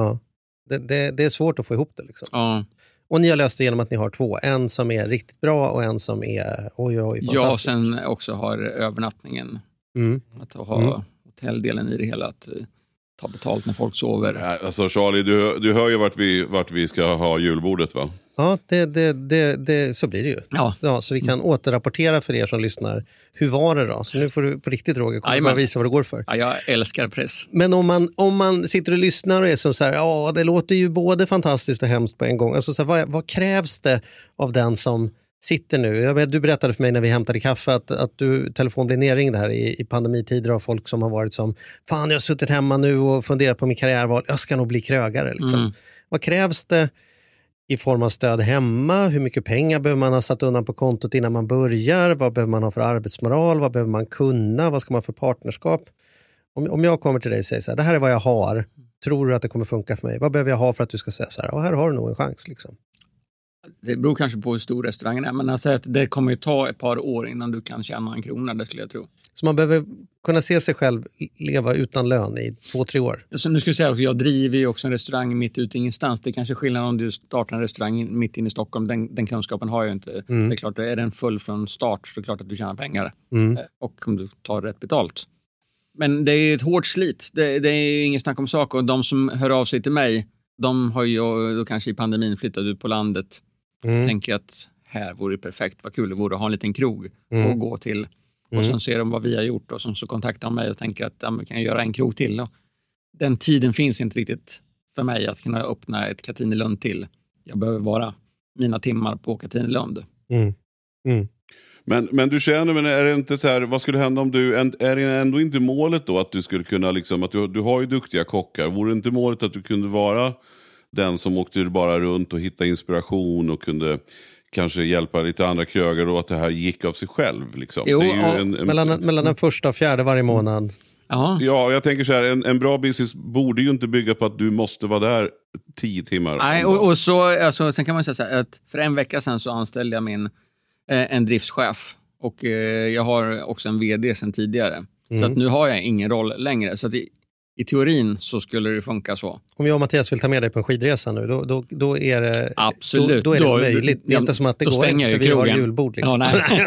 Speaker 4: Det är svårt att få ihop det liksom.
Speaker 2: Ja.
Speaker 4: Och ni har löst det genom att ni har 2. En som är riktigt bra och en som är fantastisk.
Speaker 2: Ja, och sen också har övernattningen. Att ha hotelldelen i det hela, att ta betalt när folk sover.
Speaker 5: Ja, alltså Charlie, du hör ju vart vi ska ha julbordet, va?
Speaker 4: Ja, det så blir det ju. Ja, så vi kan återrapportera för er som lyssnar. Hur var det då? Så nu får du på riktigt, Roger, komma och visa vad det går för.
Speaker 2: Ja, jag älskar press.
Speaker 4: Men om man sitter och lyssnar och är så här, det låter ju både fantastiskt och hemskt på en gång. Alltså, så här, vad krävs det av den som sitter nu? Du berättade för mig när vi hämtade kaffe att telefon blir nerringd här i pandemitider av folk som har varit som, fan jag har suttit hemma nu och funderat på min karriärval, jag ska nog bli krögare. Liksom. Vad krävs det i form av stöd hemma? Hur mycket pengar behöver man ha satt undan på kontot innan man börjar? Vad behöver man ha för arbetsmoral? Vad behöver man kunna? Vad ska man ha för partnerskap? Om jag kommer till dig och säger så här, det här är vad jag har. Tror du att det kommer funka för mig? Vad behöver jag ha för att du ska säga så här? Och här har du nog en chans liksom.
Speaker 2: Det beror kanske på hur stor restaurangen är, men alltså att det kommer ju ta ett par år innan du kan tjäna en krona, det skulle jag tro.
Speaker 4: Så man behöver kunna se sig själv leva utan lön i 2-3 år?
Speaker 2: Så nu ska jag säga att jag driver ju också en restaurang mitt ute i ingenstans. Det är kanske skillnad om du startar en restaurang mitt inne i Stockholm. Den kunskapen har jag ju inte. Det är klart, är den full från start så är det klart att du tjänar pengar. Och om du tar rätt betalt. Men det är ett hårt slit. Det är ingen snack om sak. Och de som hör av sig till mig, de har ju då kanske i pandemin flyttat ut på landet. Tänker att här vore det perfekt, vad kul det vore att ha en liten krog och gå till. Och sen ser de vad vi har gjort och så kontaktar de mig och tänker att vi kan göra en krog till. Och den tiden finns inte riktigt för mig att kunna öppna ett Katinelund till. Jag behöver vara mina timmar på Katinelund.
Speaker 5: Men du känner, men är det inte så här, vad skulle hända om är det ändå inte målet då att du skulle kunna liksom, att du har ju duktiga kockar, vore det inte målet att du kunde vara den som åkte bara runt och hittade inspiration och kunde kanske hjälpa lite andra krögare, och att det här gick av sig själv liksom?
Speaker 2: Jo,
Speaker 5: det är ju
Speaker 4: mellan den 1:a och 4:e varje månad.
Speaker 5: Ja, jag tänker så här, en bra business borde ju inte bygga på att du måste vara där 10 timmar.
Speaker 2: Nej, och så, alltså, sen kan man säga så här, att för en vecka sedan så anställde jag en driftschef, och jag har också en vd sedan tidigare. Så att nu har jag ingen roll längre. Så att i teorin så skulle det funka så. Om
Speaker 4: jag och Mattias vill ta med dig på en skidresa nu, då är det,
Speaker 2: absolut.
Speaker 4: Då är det möjligt. Det är inte som att det går inte, för vi har julbord. Liksom.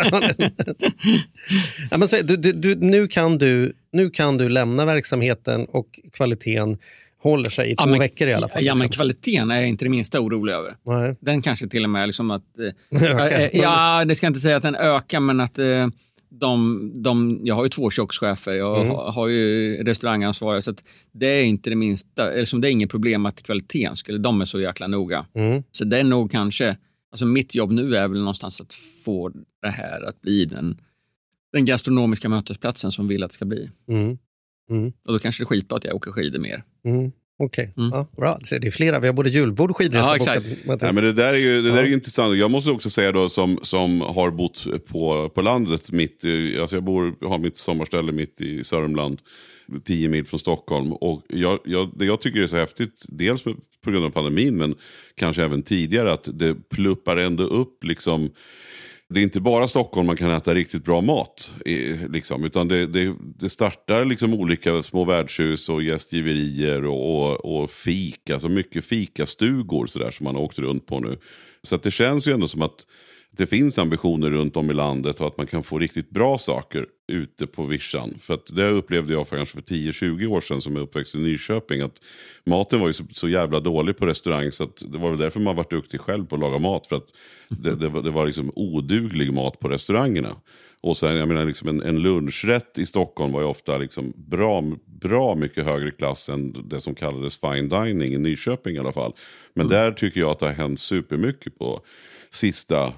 Speaker 4: Ja, men så, nu kan du lämna verksamheten och kvaliteten håller sig i 2 veckor i alla fall.
Speaker 2: Ja, men kvaliteten är jag inte det minsta orolig över. Nej. Den kanske till och med liksom att... det ska inte säga att den ökar, men att... jag har ju 2 kökschefer, jag har ju restaurangansvariga, så att det är inte det minsta, eller som det är inget problem att kvaliteten de är så jäkla noga. Så det är nog kanske, alltså mitt jobb nu är väl någonstans att få det här att bli den gastronomiska mötesplatsen som vi vill att det ska bli. Och då kanske det är skitbra att jag åker skidor mer.
Speaker 4: Okej. Ja, bra. Så det är flera. Vi har både julbord, skidresa.
Speaker 2: Ja, exakt.
Speaker 5: Men det där är ju intressant. Jag måste också säga då som har bott på landet alltså jag har mitt sommarställe mitt i Sörmland, 10 mil från Stockholm. Och det jag tycker är så häftigt, dels på grund av pandemin, men kanske även tidigare, att det pluppar ändå upp liksom. Det är inte bara Stockholm man kan äta riktigt bra mat liksom, utan det startar liksom olika små värdshus och gästgiverier och fika, alltså mycket fikastugor så där som man har åkt runt på nu. Så att det känns ju ändå som att det finns ambitioner runt om i landet och att man kan få riktigt bra saker ute på vischan. För att det upplevde jag kanske för 10-20 år sedan som jag uppväxt i Nyköping, att maten var ju så jävla dålig på restaurang, så att det var väl därför man var duktig själv på att laga mat, för att det var liksom oduglig mat på restaurangerna. Och sen, jag menar, liksom en lunchrätt i Stockholm var ju ofta liksom bra mycket högre klass än det som kallades fine dining i Nyköping i alla fall. Men där tycker jag att det har hänt supermycket på sista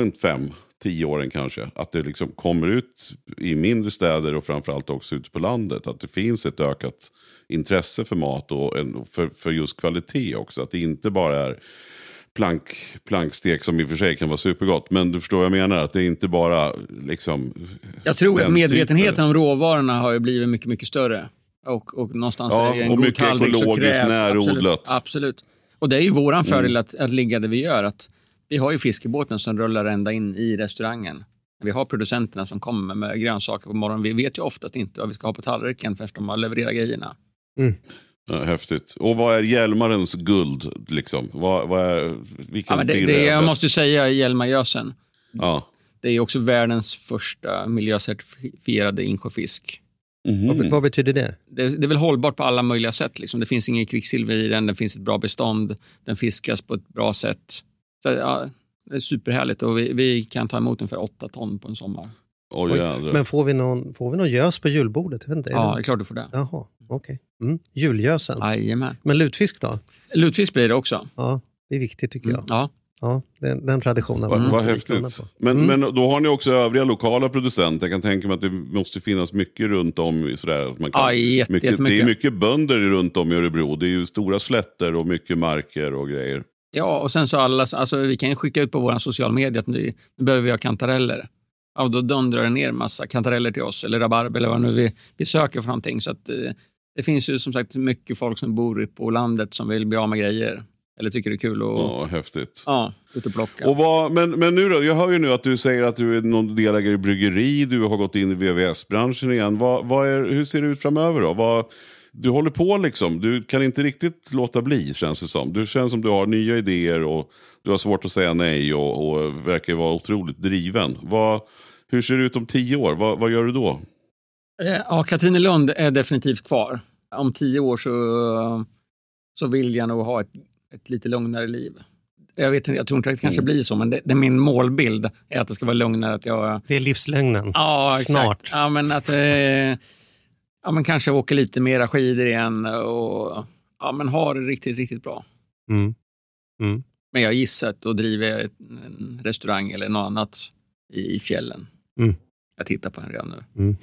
Speaker 5: 5-10 åren kanske. Att det liksom kommer ut i mindre städer och framförallt också ute på landet. Att det finns ett ökat intresse för mat och för just kvalitet också. Att det inte bara är plankstek som i och för sig kan vara supergott. Men du förstår vad jag menar, att det är inte bara liksom...
Speaker 2: Jag tror att medvetenheten om råvarorna har ju blivit mycket, mycket större. Och någonstans är det en god tallrik så krävs.
Speaker 5: Närodlat.
Speaker 2: Absolut. Och det är ju våran fördel att ligga där vi gör. Att vi har ju fiskebåten som rullar ända in i restaurangen. Vi har producenterna som kommer med grönsaker på morgonen. Vi vet ju oftast inte vad vi ska ha på tallriken först de har levererat grejerna.
Speaker 5: Ja, häftigt. Och vad är Hjälmarens guld liksom? Vad är, vilken
Speaker 2: jag måste säga Hjälmargösen.
Speaker 5: Ja.
Speaker 2: Det är också världens första miljöcertifierade insjöfisk.
Speaker 4: Vad betyder det?
Speaker 2: Det är väl hållbart på alla möjliga sätt. Liksom. Det finns ingen kvicksilver i den. Det finns ett bra bestånd. Den fiskas på ett bra sätt. Så, ja, det är superhärligt. Och vi kan ta emot den för 8 ton på en sommar.
Speaker 4: Men får vi någon gös på julbordet? Jag vet inte,
Speaker 2: ja, det är klart du får det.
Speaker 4: Jaha, okej. Julgösen.
Speaker 2: Jajamän.
Speaker 4: Men lutfisk då?
Speaker 2: Lutfisk blir det också.
Speaker 4: Ja, det är viktigt tycker jag.
Speaker 2: Ja,
Speaker 4: den traditionen.
Speaker 5: Vad häftigt. Men då har ni också övriga lokala producenter. Jag kan tänka mig att det måste finnas mycket runt om. Sådär, att man kan,
Speaker 2: jättemycket.
Speaker 5: Det är mycket bönder runt om i Örebro. Det är ju stora slätter och mycket marker och grejer.
Speaker 2: Ja, och sen så vi kan ju skicka ut på våra sociala medier att nu behöver vi ha kantareller. Ja, då dundrar det ner en massa kantareller till oss, eller rabarber eller vad nu vi söker för någonting. Så att det finns ju som sagt mycket folk som bor på landet som vill bli av med grejer. Eller tycker det är kul att
Speaker 5: häftigt.
Speaker 2: Ut och plocka.
Speaker 5: Och men nu då, jag hör ju nu att du säger att du är någon delägare i bryggeri, du har gått in i VVS-branschen igen. Hur ser det ut framöver då? Du håller på liksom, du kan inte riktigt låta bli, känns det som. Du känns som du har nya idéer och du har svårt att säga nej och verkar vara otroligt driven. Hur ser det ut om 10 år? Vad gör du då?
Speaker 2: Ja, Katrinelund är definitivt kvar. Om 10 år så vill jag nog ha ett lite lugnare liv. Jag tror inte att det kanske blir så, men det är min målbild är att det ska vara lugnare.
Speaker 4: Det är livslögnen.
Speaker 2: Ja, exakt.
Speaker 4: Snart.
Speaker 2: Ja, men att men kanske åker lite mera skidor igen och men ha det riktigt, riktigt bra. Men jag gissar att då driver jag en restaurang eller något annat i fjällen. Jag tittar på den redan nu.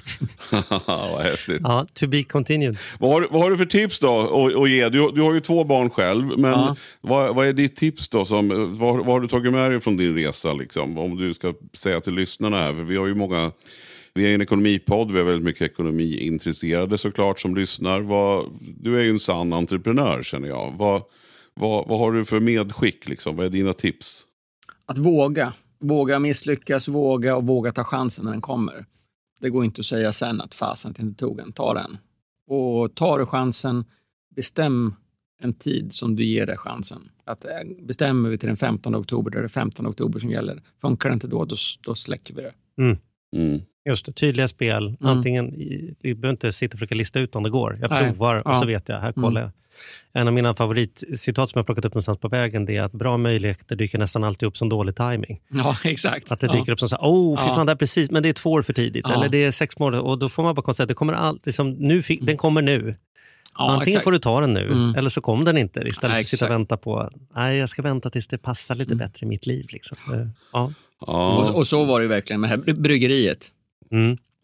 Speaker 5: Vad häftigt.
Speaker 4: Ja, to be continued.
Speaker 5: Vad har du för tips då att ge? Du har ju 2 barn själv, men vad är ditt tips då? Vad har du tagit med dig från din resa liksom? Om du ska säga till lyssnarna här, för vi har ju vi är en ekonomipodd, vi är väldigt mycket ekonomiintresserade såklart som lyssnar. Du är ju en sann entreprenör, känner jag. Vad har du för medskick liksom? Vad är dina tips?
Speaker 2: Att våga misslyckas, våga ta chansen när den kommer. Det går inte att säga sen att fasen inte tog den, ta den. Och tar du chansen, bestäm en tid som du ger dig chansen. Att bestämmer vi till den 15 oktober, där det är 15 oktober som gäller. Funkar det inte då släcker vi det.
Speaker 4: Just det, tydliga spel. Antingen, vi behöver inte sitta och försöka lista ut om det går. Jag provar och så vet jag, här kollar jag. En av mina favoritcitat som jag plockat upp någonstans på vägen, det är att bra möjligheter dyker nästan alltid upp som dålig timing.
Speaker 2: Ja, exakt.
Speaker 4: Att det dyker upp som så här, fy fan, det är precis, men det är 2 år för tidigt. Eller det är 6 månader, och då får man bara konstatera att det kommer liksom, den kommer nu. Antingen får du ta den nu, eller så kommer den inte. Istället för att sitta och vänta på, jag ska vänta tills det passar lite bättre i mitt liv. Liksom.
Speaker 2: Och så var det verkligen med det här bryggeriet.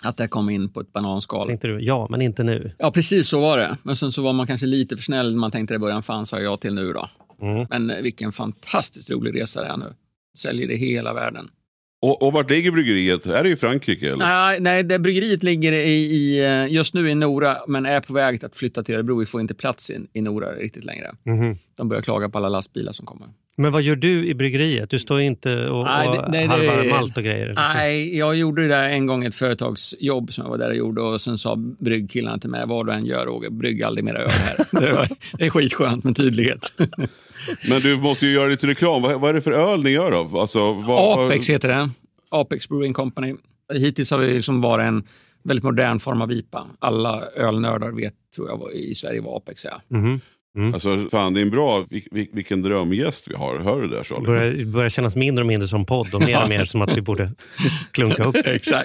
Speaker 2: Att det kom in på ett bananskal.
Speaker 4: Tänkte du, ja, men inte nu.
Speaker 2: Ja, precis så var det. Men sen så var man kanske lite för snäll. Man tänkte i början, fan sa jag till nu då. Men vilken fantastiskt rolig resa det är nu. Säljer det hela världen.
Speaker 5: Och vart ligger bryggeriet? Är det i Frankrike? Eller?
Speaker 2: Nej, det bryggeriet ligger just nu i Nora, men är på väg att flytta till Örebro. Vi får inte plats i Nora riktigt längre. De börjar klaga på alla lastbilar som kommer.
Speaker 4: Men vad gör du i bryggeriet? Du står inte och halvar malt och grejer.
Speaker 2: Nej, jag gjorde det där en gång, ett företagsjobb som jag var där och gjorde, och sen sa bryggkillarna till mig, vad du än gör, Roger, brygg aldrig mer öl här. Det är skitskönt med tydlighet.
Speaker 5: Men du måste ju göra lite reklam. Vad är det för öl ni gör då? Alltså,
Speaker 2: Apex heter det. Apex Brewing Company. Hittills har vi liksom varit en väldigt modern form av IPA. Alla ölnördar vet, tror jag, i Sverige vad Apex är.
Speaker 5: Alltså, fan, det är en bra, vilken drömgäst vi har. Hör du det, Charlie?
Speaker 4: Det börjar kännas mindre och mindre som podd och mer och mer som att vi borde klunka upp.
Speaker 2: Exakt.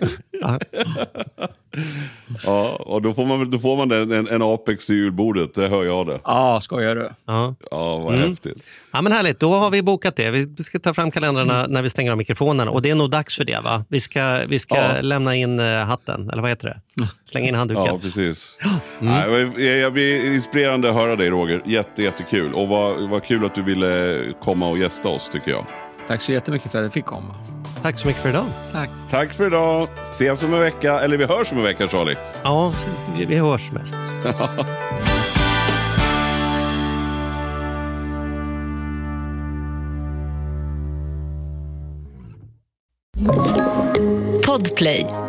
Speaker 5: Ja, och då får man en Apex till julbordet, det hör jag det.
Speaker 2: Ja, skojar du?
Speaker 5: Ja, vad häftigt.
Speaker 4: Ja, men härligt, då har vi bokat det. Vi ska ta fram kalendrarna när vi stänger av mikrofonerna, och det är nog dags för det, va? Vi ska lämna in hatten, eller vad heter det? Slänga in handduken.
Speaker 5: Ja, precis. Jag blir inspirerande att höra dig, Roger. Jättekul. Och vad kul att du ville komma och gästa oss, tycker jag.
Speaker 2: Tack så jättemycket för att jag fick komma.
Speaker 4: Tack så mycket för idag.
Speaker 5: Tack för idag. Ses om en vecka. Eller vi hörs om en vecka, Charlie.
Speaker 4: Ja, vi hörs mest.
Speaker 3: Podplay.